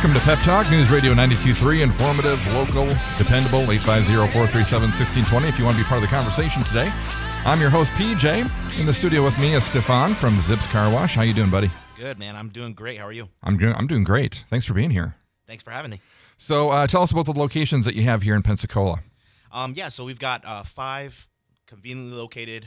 Welcome to Pep Talk, News Radio 92.3, informative, local, dependable, 850-437-1620 if you want to be part of the conversation today. I'm your host, PJ. In the studio with me is Stefan from Zips Car Wash. How you doing, buddy? Good, man. I'm doing great. How are you? I'm doing great. Thanks for being here. Thanks for having me. So tell us about the locations that you have here in Pensacola. So we've got 5 conveniently located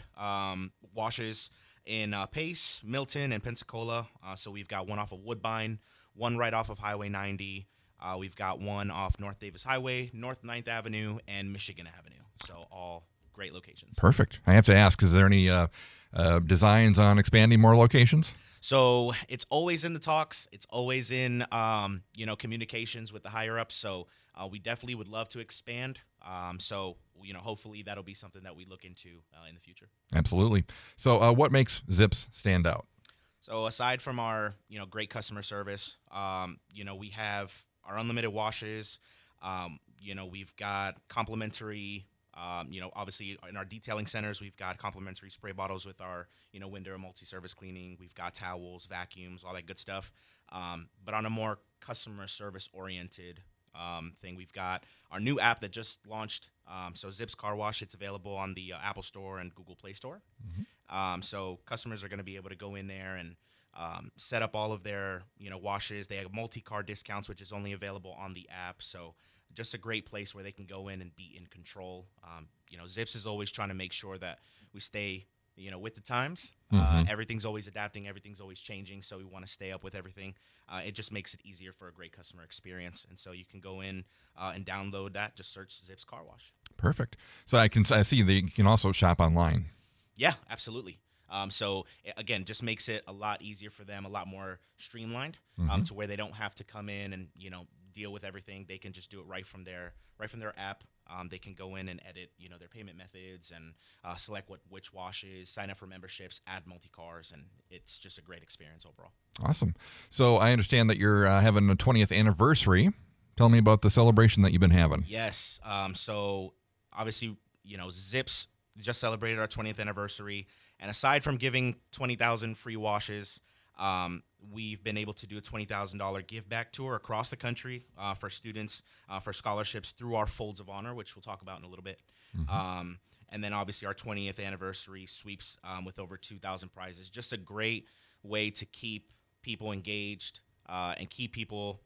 washes in Pace, Milton, and Pensacola. So we've got one off of Woodbine, one right off of Highway 90. We've got one off North Davis Highway, North 9th Avenue, and Michigan Avenue. So all great locations. Perfect. I have to ask, is there any designs on expanding more locations? So it's always in the talks. It's always in, communications with the higher ups. So we definitely would love to expand. Hopefully that'll be something that we look into in the future. Absolutely. So what makes Zips stand out? So aside from our, great customer service, we have our unlimited washes. We've got complimentary, obviously in our detailing centers, we've got complimentary spray bottles with our, window multi-service cleaning. We've got towels, vacuums, all that good stuff. But on a more customer service oriented thing, we've got our new app that just launched. So Zips Car Wash, it's available on the Apple Store and Google Play Store. Mm-hmm. So customers are going to be able to go in there and set up all of their, washes. They have multi-car discounts, which is only available on the app. So just a great place where they can go in and be in control. Zips is always trying to make sure that we stay, with the times. Mm-hmm. Everything's always adapting. Everything's always changing. So we want to stay up with everything. It just makes it easier for a great customer experience. And so you can go in and download that. Just search Zips Car Wash. Perfect. So I see that you can also shop online. Yeah, absolutely. So again, just makes it a lot easier for them, a lot more streamlined, mm-hmm. To where they don't have to come in and, deal with everything. They can just do it right from their app. They can go in and edit, their payment methods and select which washes, sign up for memberships, add multi-cars, and it's just a great experience overall. Awesome. So I understand that you're having a 20th anniversary. Tell me about the celebration that you've been having. Yes. So obviously, Zips just celebrated our 20th anniversary. And aside from giving 20,000 free washes, we've been able to do a $20,000 give back tour across the country for students for scholarships through our Folds of Honor, which we'll talk about in a little bit. Mm-hmm. And then obviously our 20th anniversary sweeps with over 2,000 prizes. Just a great way to keep people engaged and keep people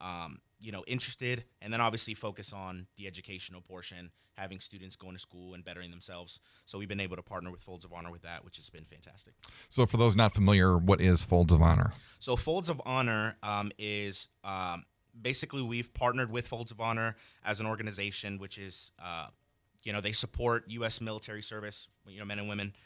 interested, and then obviously focus on the educational portion, having students going to school and bettering themselves. So we've been able to partner with Folds of Honor with that, which has been fantastic. So for those not familiar, what is Folds of Honor? So Folds of Honor is basically we've partnered with Folds of Honor as an organization, which is, they support U.S. military service, men and women.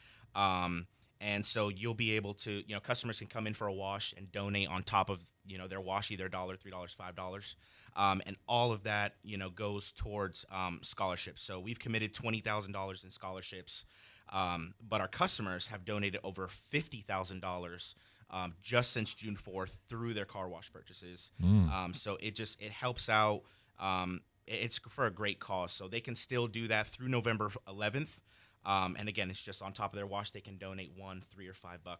And so you'll be able to, customers can come in for a wash and donate on top of, their wash, either $1, $3, $5. And all of that, goes towards scholarships. So we've committed $20,000 in scholarships, but our customers have donated over $50,000 just since June 4th through their car wash purchases. So it helps out. It's for a great cause. So they can still do that through November 11th. And again, it's just on top of their wash, they can donate $1, $3, or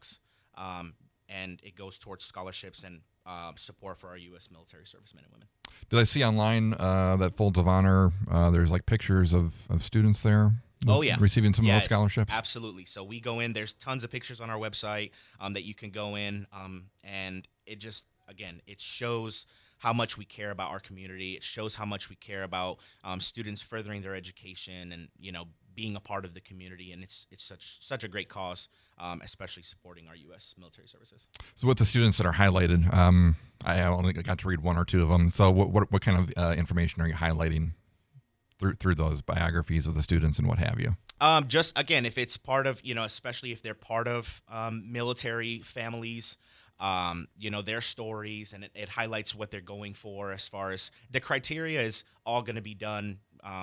$5. And it goes towards scholarships and support for our U.S. military servicemen and women. Did I see online that Folds of Honor, there's like pictures of students there? Oh, yeah. Receiving some of those scholarships? Absolutely. So we go in, there's tons of pictures on our website that you can go in. And it just, again, it shows how much we care about our community. It shows how much we care about students furthering their education and, being a part of the community, and it's such a great cause, especially supporting our U.S. military services. So with the students that are highlighted, I only got to read one or two of them. So what kind of information are you highlighting through those biographies of the students and what have you? Just, again, if it's part of, especially if they're part of military families, their stories, and it highlights what they're going for as far as the criteria is all going to be done,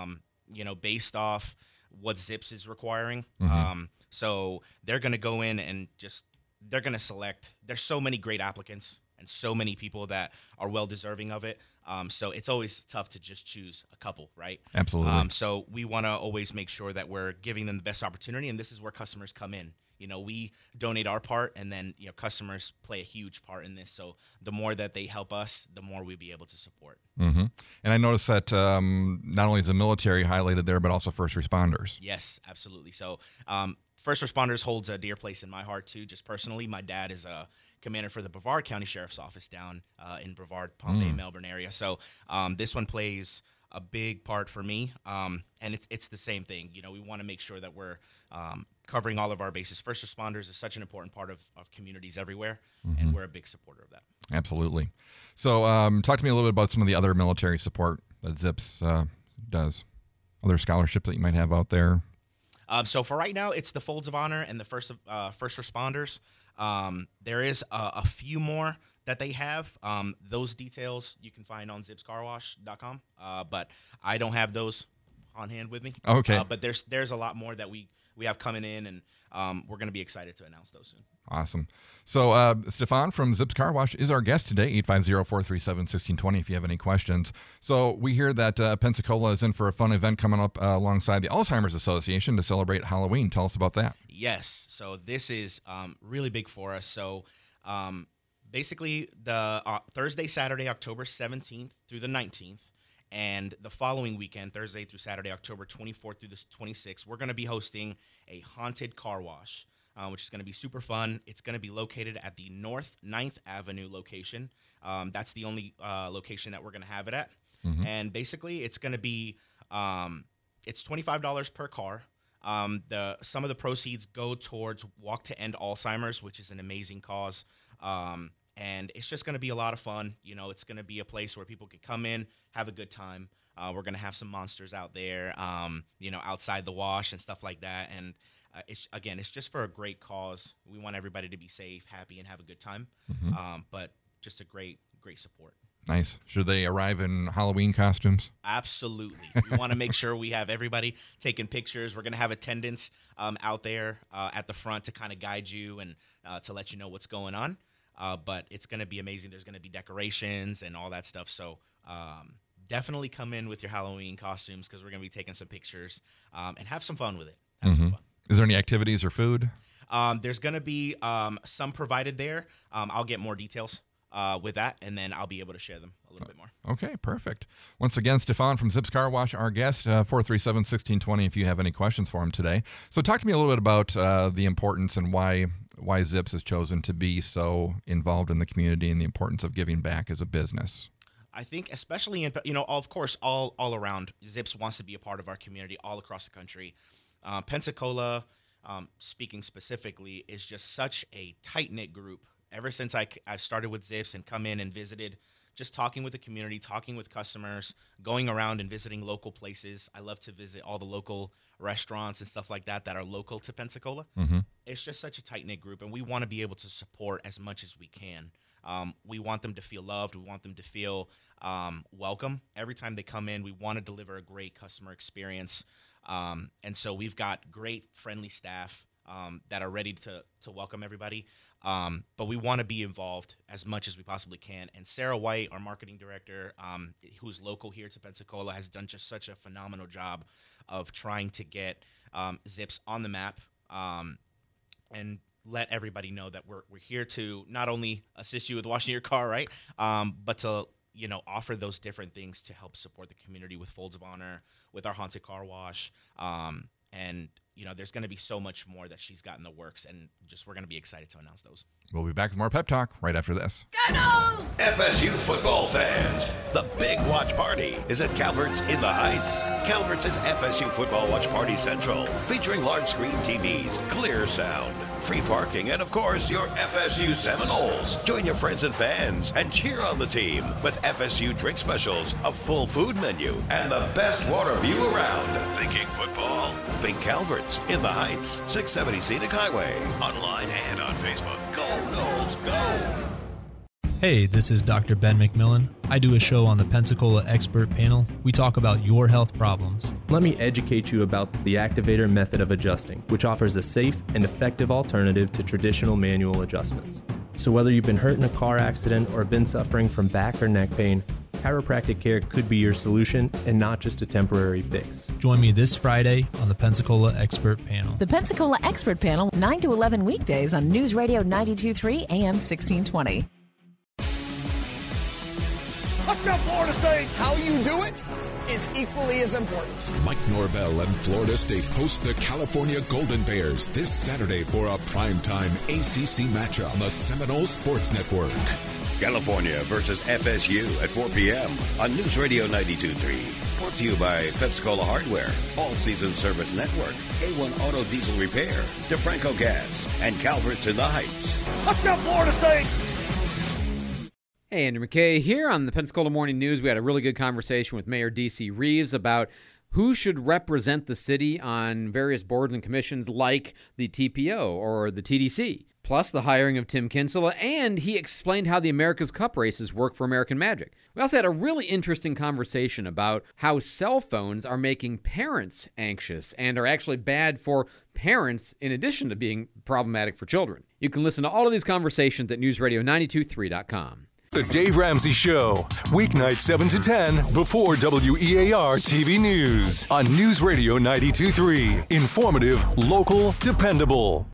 based off what Zips is requiring. Mm-hmm. So they're going to go in and they're going to select. There's so many great applicants and so many people that are well deserving of it. So it's always tough to just choose a couple, right? Absolutely. So we want to always make sure that we're giving them the best opportunity, and this is where customers come in. we donate our part, and then customers play a huge part in this. So the more that they help us, the more we'll be able to support. Mm-hmm. And I noticed that not only is the military highlighted there, but also first responders. Yes, absolutely. So first responders holds a dear place in my heart too. Just personally, my dad is a commander for the Brevard County Sheriff's Office down in Brevard, Palm Bay, Melbourne area. So this one plays a big part for me, and it's the same thing. We want to make sure that we're covering all of our bases. First responders is such an important part of communities everywhere, and we're a big supporter of that. Absolutely. So talk to me a little bit about some of the other military support that Zips does. Other scholarships that you might have out there? So for right now, it's the Folds of Honor and the first responders. There is a few more that they have. Those details you can find on zipscarwash.com, but I don't have those on hand with me. Okay. But there's a lot more that we have coming in, and we're going to be excited to announce those soon. Awesome. So Stefan from Zips Car Wash is our guest today, 850-437-1620 if you have any questions. So we hear that Pensacola is in for a fun event coming up alongside the Alzheimer's Association to celebrate Halloween. Tell us about that. Yes. So this is really big for us. So basically the Thursday, Saturday, October 17th through the 19th, and the following weekend, Thursday through Saturday, October 24th through the 26th, we're going to be hosting a haunted car wash, which is going to be super fun. It's going to be located at the North 9th Avenue location. That's the only location that we're going to have it at. Mm-hmm. And basically, it's going to be it's $25 per car. Some of the proceeds go towards Walk to End Alzheimer's, which is an amazing cause. And it's just going to be a lot of fun. It's going to be a place where people can come in, have a good time. We're going to have some monsters out there, outside the wash and stuff like that. And it's just for a great cause. We want everybody to be safe, happy, and have a good time. Mm-hmm. But just a great support. Nice. Should they arrive in Halloween costumes? Absolutely. We want to make sure we have everybody taking pictures. We're going to have attendants out there at the front to kind of guide you and to let you know what's going on. But it's going to be amazing. There's going to be decorations and all that stuff. So definitely come in with your Halloween costumes, because we're going to be taking some pictures and have some fun with it. Have some fun. Is there any activities or food? There's going to be some provided there. I'll get more details with that, and then I'll be able to share them a little bit more. Okay, perfect. Once again, Stefan from Zips Car Wash, our guest, 437-1620 if you have any questions for him today. So talk to me a little bit about the importance and why Zips has chosen to be so involved in the community and the importance of giving back as a business. I think especially in, of course, all around, Zips wants to be a part of our community all across the country. Pensacola, speaking specifically, is just such a tight-knit group. Ever since I started with Zips and come in and visited, just talking with the community, talking with customers, going around and visiting local places. I love to visit all the local restaurants and stuff like that are local to Pensacola. Mm-hmm. It's just such a tight-knit group, and we want to be able to support as much as we can. We want them to feel loved. We want them to feel welcome. Every time they come in, we want to deliver a great customer experience. And so we've got great, friendly staff that are ready to welcome everybody. But we want to be involved as much as we possibly can. And Sarah White, our marketing director, who's local here to Pensacola, has done just such a phenomenal job of trying to get Zips on the map and let everybody know that we're here to not only assist you with washing your car, right, but to offer those different things to help support the community with Folds of Honor, with our haunted car wash, and there's going to be so much more that she's got in the works, and we're going to be excited to announce those. We'll be back with more Pep Talk right after this. FSU football fans, the big watch party is at Calvert's in the Heights. Calvert's is FSU football watch party central, featuring large screen TVs, clear sound, free parking, and of course, your FSU Seminoles. Join your friends and fans and cheer on the team with FSU drink specials, a full food menu, and the best water view around. Thinking football? Think Calvert's in the Heights, 670 Scenic Highway. Online and on Facebook. Go Noles, go! Hey, this is Dr. Ben McMillan. I do a show on the Pensacola Expert Panel. We talk about your health problems. Let me educate you about the Activator method of adjusting, which offers a safe and effective alternative to traditional manual adjustments. So whether you've been hurt in a car accident or been suffering from back or neck pain, chiropractic care could be your solution and not just a temporary fix. Join me this Friday on the Pensacola Expert Panel. The Pensacola Expert Panel, 9 to 11 weekdays on News Radio 92.3 AM 1620. Let's go, Florida State! How you do it is equally as important. Mike Norvell and Florida State host the California Golden Bears this Saturday for a primetime ACC matchup on the Seminole Sports Network. California versus FSU at 4 p.m. on News Radio 92.3. Brought to you by Pensacola Hardware, All Season Service Network, A1 Auto Diesel Repair, DeFranco Gas, and Calvert's in the Heights. Let's go, Florida State! Hey, Andrew McKay here on the Pensacola Morning News. We had a really good conversation with Mayor D.C. Reeves about who should represent the city on various boards and commissions like the TPO or the TDC, plus the hiring of Tim Kinsella, and he explained how the America's Cup races work for American Magic. We also had a really interesting conversation about how cell phones are making parents anxious and are actually bad for parents in addition to being problematic for children. You can listen to all of these conversations at newsradio923.com. The Dave Ramsey Show, weeknight 7 to 10 before WEAR TV News on News Radio 92.3. Informative, local, dependable.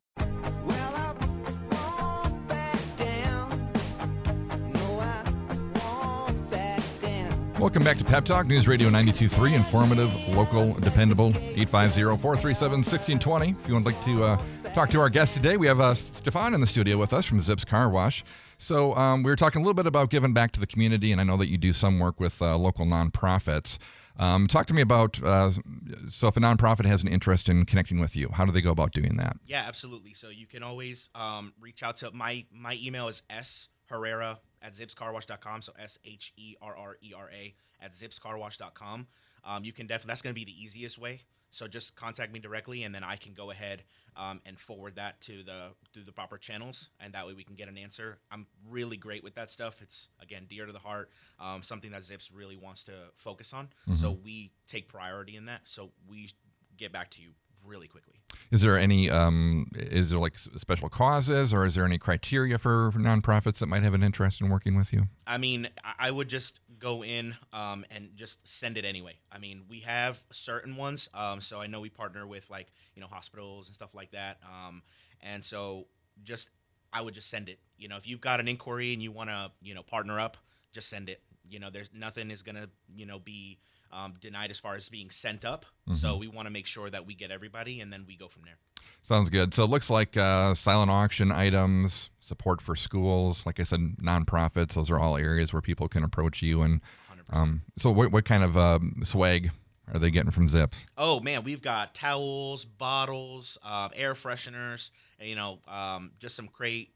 Welcome back to Pep Talk, News Radio 92.3, informative, local, dependable, 850-437-1620. If you would like to talk to our guest today, we have Stefan in the studio with us from Zips Car Wash. So we were talking a little bit about giving back to the community, and I know that you do some work with local nonprofits. Talk to me about, so if a nonprofit has an interest in connecting with you, how do they go about doing that? Yeah, absolutely. So you can always reach out to my email is sherrera@zipscarwash.com. So SHERRERA @zipscarwash.com. You can definitely, that's going to be the easiest way. So just contact me directly, and then I can go ahead and forward that through the proper channels, and that way we can get an answer. I'm really great with that stuff. It's, again, dear to the heart, something that Zips really wants to focus on. Mm-hmm. So we take priority in that. So we get back to you really quickly. Is there any, is there like special causes, or is there any criteria for nonprofits that might have an interest in working with you? I mean, I would just go in and just send it anyway. I mean, we have certain ones. So I know we partner with hospitals and stuff like that. And so I would just send it. If you've got an inquiry and you want to, partner up, just send it. There's nothing is going to, be denied as far as being sent up. Mm-hmm. So we want to make sure that we get everybody, and then we go from there. Sounds good. So it looks like silent auction items, support for schools, like I said, nonprofits. Those are all areas where people can approach you. And so what kind of swag are they getting from Zips? Oh man, we've got towels, bottles, air fresheners, just some great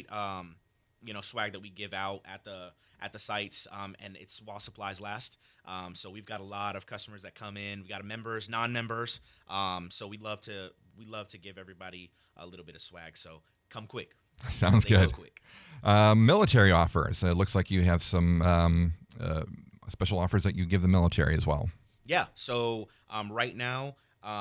swag that we give out at the sites, and it's while supplies last. So we've got a lot of customers that come in. We got members, non-members. So we love to give everybody a little bit of swag. So come quick. Sounds good. Go quick. Military offers. It looks like you have some special offers that you give the military as well. Yeah. So right now,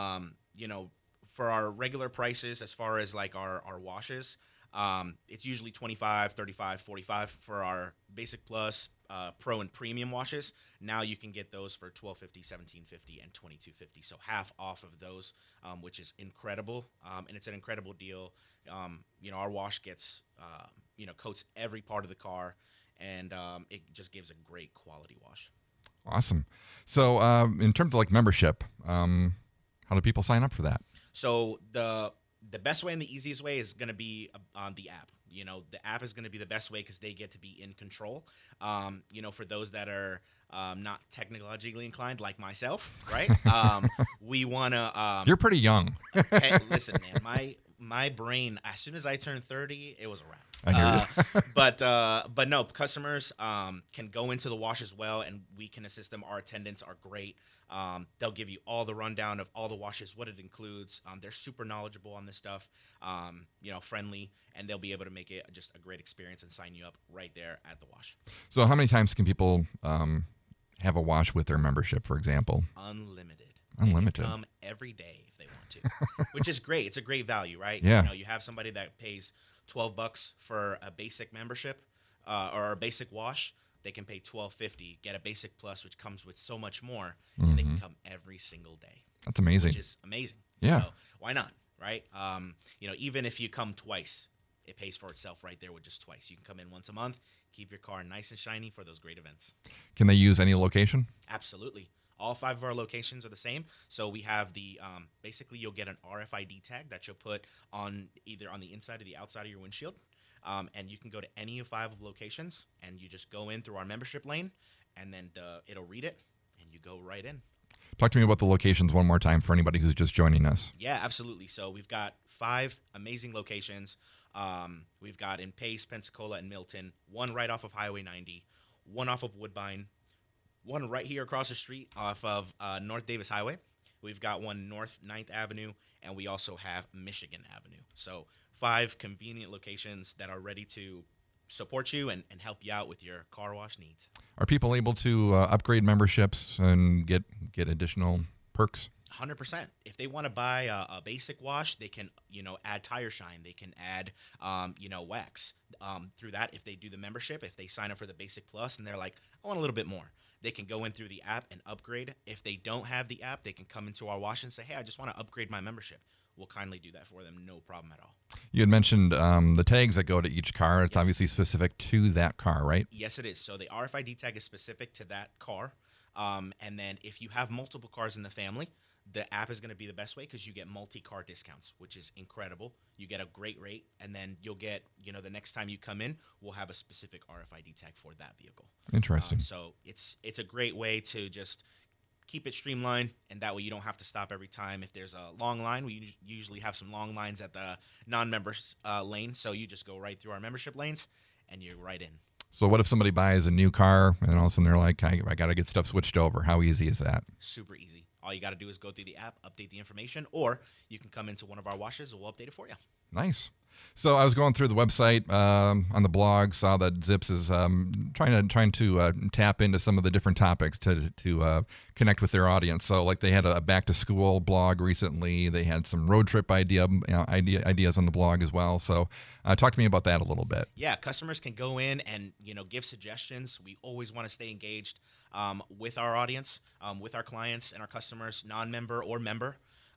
for our regular prices, as far as like our washes, it's usually $25, $35, $45 for our basic plus, pro and premium washes. Now you can get those for $12.50, $17.50, and $22.50. So half off of those, which is incredible. And it's an incredible deal. Our wash gets, coats every part of the car, and it just gives a great quality wash. Awesome. So in terms of like membership, how do people sign up for that? So the best way and the easiest way is going to be on the app. The app is going to be the best way because they get to be in control. For those that are not technologically inclined like myself, right? We want to... You're pretty young. Hey, listen, man, my brain, as soon as I turned 30, it was a wrap. I hear you. But no, customers can go into the wash as well, and we can assist them. Our attendants are great. They'll give you all the rundown of all the washes, what it includes. They're super knowledgeable on this stuff, friendly, and they'll be able to make it just a great experience and sign you up right there at the wash. So how many times can people have a wash with their membership, for example? Unlimited. Unlimited. They can come every day if they want to, which is great. It's a great value, right? Yeah. You have somebody that pays $12 for a basic membership or a basic wash. they can pay $12.50, get a Basic Plus, which comes with so much more, and they can come every single day. That's amazing. Which is amazing. Yeah. So why not, right? Even if you come twice, it pays for itself right there with just twice. You can come in once a month, keep your car nice and shiny for those great events. Can they use any location? Absolutely. All 5 of our locations are the same. So we have the basically you'll get an RFID tag that you'll put on either on the inside or the outside of your windshield. And you can go to any of 5 of locations, and you just go in through our membership lane, and then it'll read it, and you go right in. Talk to me about the locations one more time for anybody who's just joining us. Yeah, absolutely. So we've got 5 amazing locations. We've got in Pace, Pensacola, and Milton, 1 right off of Highway 90, 1 off of Woodbine, 1 right here across the street off of North Davis Highway. We've got 1 North 9th Avenue, and we also have Michigan Avenue. So 5 convenient locations that are ready to support you and help you out with your car wash needs. Are people able to upgrade memberships and get additional perks? 100%. If they want to buy a basic wash, they can, add tire shine. They can add, wax. Through that, if they do the membership, if they sign up for the Basic Plus and they're like, I want a little bit more, they can go in through the app and upgrade. If they don't have the app, they can come into our wash and say, hey, I just want to upgrade my membership. We'll kindly do that for them. No problem at all. You had mentioned the tags that go to each car. It's obviously specific to that car, right? Yes, it is. So the RFID tag is specific to that car. And then if you have multiple cars in the family, the app is going to be the best way because you get multi-car discounts, which is incredible. You get a great rate, and then you'll get, the next time you come in, we'll have a specific RFID tag for that vehicle. Interesting. So it's a great way to just keep it streamlined, and that way you don't have to stop every time. If there's a long line, we usually have some long lines at the non-members lane, so you just go right through our membership lanes, and you're right in. So what if somebody buys a new car, and all of a sudden they're like, I got to get stuff switched over? How easy is that? Super easy. All you got to do is go through the app, update the information, or you can come into one of our washes and we'll update it for you. Nice. So I was going through the website on the blog, saw that Zips is trying to tap into some of the different topics to connect with their audience. So like they had a back to school blog recently. They had some road trip ideas on the blog as well. So talk to me about that a little bit. Yeah, customers can go in and give suggestions. We always want to stay engaged with our audience, with our clients and our customers, non-member or member.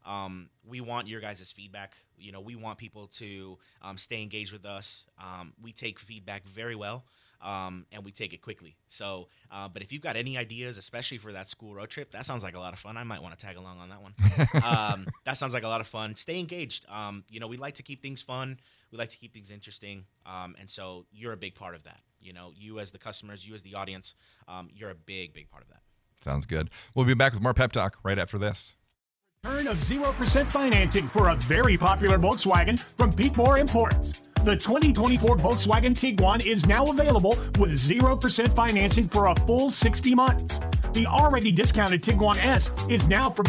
We want your guys' feedback. We want people to stay engaged with us. We take feedback very well, and we take it quickly. So, but if you've got any ideas, especially for that school road trip, that sounds like a lot of fun. I might want to tag along on that one. That sounds like a lot of fun. Stay engaged. We like to keep things fun. We like to keep things interesting. And so you're a big part of that. You as the customers, you as the audience, you're a big, big part of that. Sounds good. We'll be back with more Pep Talk right after this. Return of 0% financing for a very popular Volkswagen from Pete Moore Imports. The 2024 Volkswagen Tiguan is now available with 0% financing for a full 60 months. The already discounted Tiguan S is now from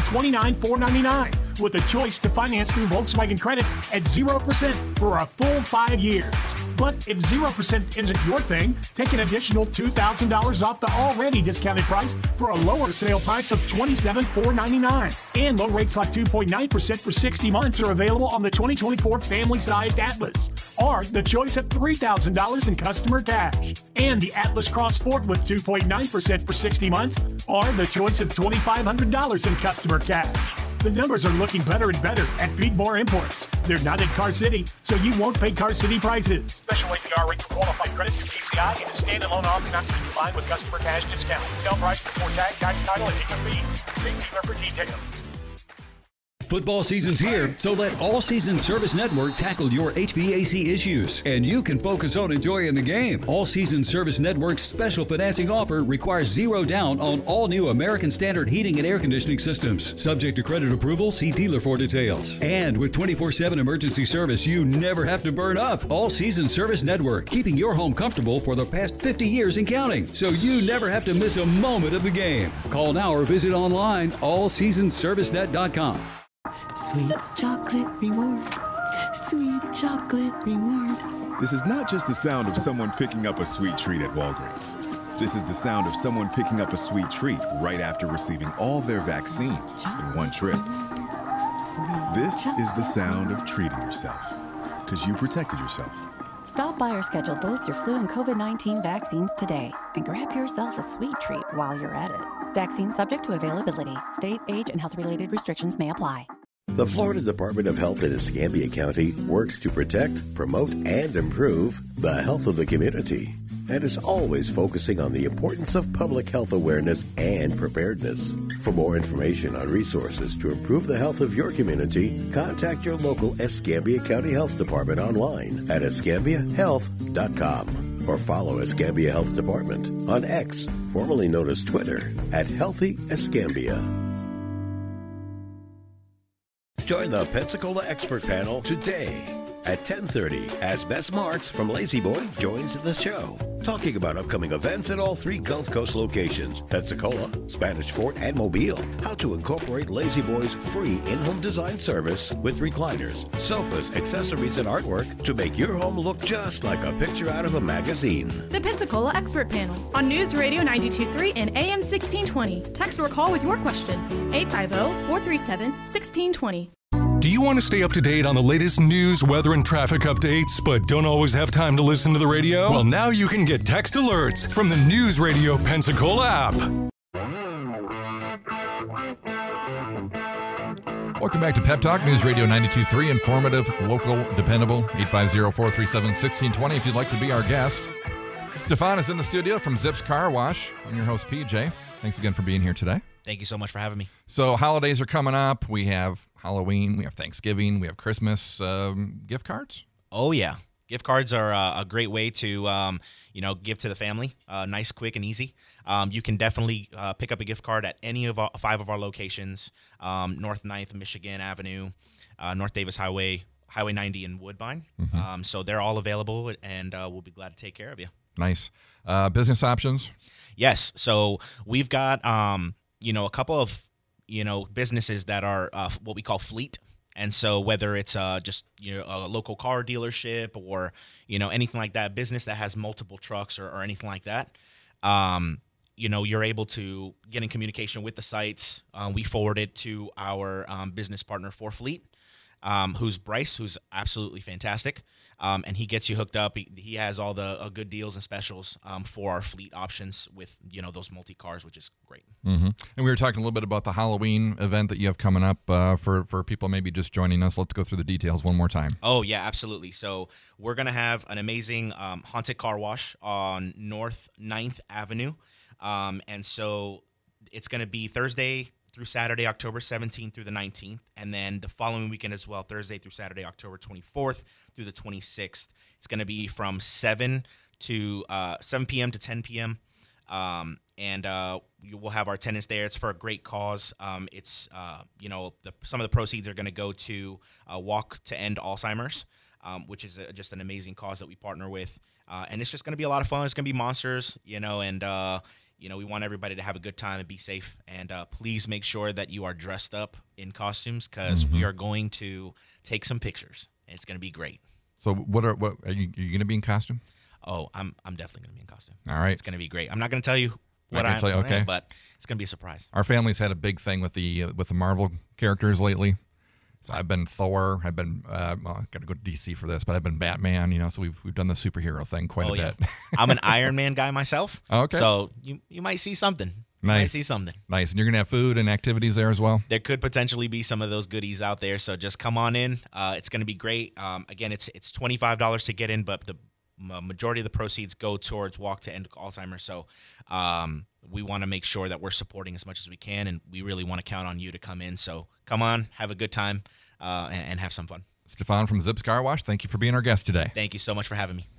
$29,499 with a choice to finance through Volkswagen Credit at 0% for a full 5 years. But if 0% isn't your thing, take an additional $2,000 off the already discounted price for a lower sale price of $27,499. And low rates like 2.9% for 60 months are available on the 2024 family-sized Atlas, or the choice of $3,000 in customer cash. And the Atlas Cross Sport with 2.9% for 60 months, or the choice of $2,500 in customer cash. The numbers are looking better and better at Pete Moore Imports. They're not in Car City, so you won't pay Car City prices. Special APR rate for qualified credit through PCI and a standalone offer not to be combined with customer cash discount. Sale price before tax, title, and income fees. See dealer for details. Football season's here, so let All Season Service Network tackle your HVAC issues, and you can focus on enjoying the game. All Season Service Network's special financing offer requires zero down on all new American Standard heating and air conditioning systems. Subject to credit approval, see dealer for details. And with 24/7 emergency service, you never have to burn up. All Season Service Network, keeping your home comfortable for the past 50 years and counting, so you never have to miss a moment of the game. Call now or visit online, allseasonservicenet.com. Sweet chocolate reward. Sweet chocolate reward. This is not just the sound of someone picking up a sweet treat at Walgreens. This is the sound of someone picking up a sweet treat right after receiving all their vaccines in one trip. This is the sound of treating yourself, because you protected yourself. Stop by or schedule both your flu and COVID-19 vaccines today and grab yourself a sweet treat while you're at it. Vaccine subject to availability. State, age, and health-related restrictions may apply. The Florida Department of Health in Escambia County works to protect, promote, and improve the health of the community, and is always focusing on the importance of public health awareness and preparedness. For more information on resources to improve the health of your community, contact your local Escambia County Health Department online at escambiahealth.com or follow Escambia Health Department on X, formerly known as Twitter, at Healthy Escambia. Join the Pensacola Expert Panel today at 10:30 as Bess Marks from Lazy Boy joins the show, talking about upcoming events at all 3 Gulf Coast locations, Pensacola, Spanish Fort, and Mobile, how to incorporate Lazy Boy's free in-home design service with recliners, sofas, accessories, and artwork to make your home look just like a picture out of a magazine. The Pensacola Expert Panel on News Radio 92.3 and AM 1620. Text or call with your questions. 850-437-1620. Do you want to stay up to date on the latest news, weather, and traffic updates, but don't always have time to listen to the radio? Well, now you can get text alerts from the News Radio Pensacola app. Welcome back to Pep Talk, News Radio 92.3, informative, local, dependable, 850-437-1620 if you'd like to be our guest. Stefan is in the studio from Zips Car Wash. I'm your host, PJ. Thanks again for being here today. Thank you so much for having me. So holidays are coming up. We have Halloween, we have Thanksgiving, we have Christmas. Gift cards? Oh, yeah. Gift cards are a great way to, give to the family. Nice, quick, and easy. You can definitely pick up a gift card at any of 5 of our locations, North 9th Michigan Avenue, North Davis Highway, Highway 90 in Woodbine. Mm-hmm. So they're all available, and we'll be glad to take care of you. Nice. Business options? Yes. So we've got, a couple of, businesses that are what we call fleet. And so whether it's just a local car dealership or, anything like that, business that has multiple trucks or anything like that, you're able to get in communication with the sites. We forward it to our business partner for fleet, who's Bryce, who's absolutely fantastic. And he gets you hooked up. He has all the good deals and specials for our fleet options with, those multi-cars, which is great. Mm-hmm. And we were talking a little bit about the Halloween event that you have coming up for people maybe just joining us. Let's go through the details one more time. Oh, yeah, absolutely. So we're going to have an amazing haunted car wash on North 9th Avenue. And so it's going to be Thursday through Saturday, October 17th through the 19th, and then the following weekend as well, Thursday through Saturday, October 24th through the 26th. It's going to be from 7 p.m. to 10 p.m., and we'll have our attendance there. It's for a great cause. Some of the proceeds are going to go to Walk to End Alzheimer's, which is just an amazing cause that we partner with, and it's just going to be a lot of fun. It's going to be monsters, and we want everybody to have a good time and be safe. And please make sure that you are dressed up in costumes because we are going to take some pictures. And it's going to be great. So what are you going to be in costume? Oh, I'm definitely going to be in costume. All right. It's going to be great. I'm not going to tell you what I'm okay. But it's going to be a surprise. Our family's had a big thing with the Marvel characters lately. So I've been Thor. I've been got to go to DC for this, but I've been Batman. So we've done the superhero thing quite a bit. I'm an Iron Man guy myself. Okay. So you might see something. Nice. You might see something. Nice. And you're gonna have food and activities there as well. There could potentially be some of those goodies out there. So just come on in. It's gonna be great. Again, it's $25 to get in, but the majority of the proceeds go towards Walk to End Alzheimer's. So we want to make sure that we're supporting as much as we can, and we really want to count on you to come in. So come on, have a good time, and have some fun. Stefan from Zips Car Wash, thank you for being our guest today. Thank you so much for having me.